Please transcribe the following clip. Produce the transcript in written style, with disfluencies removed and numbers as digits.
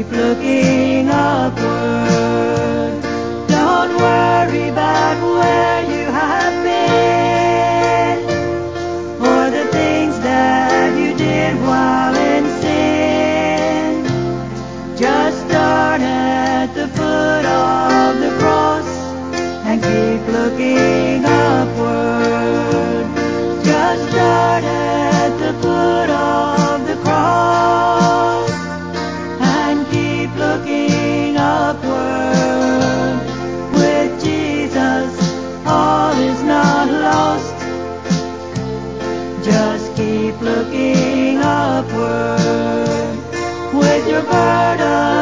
keep looking upward. Don't worry about where you have been or the things that you did while in sin. Just start at the foot of the cross and keep looking upward. Just start at the foot of the cross and keep looking upward. With Jesus, all is not lost. Just keep looking upward. With your burden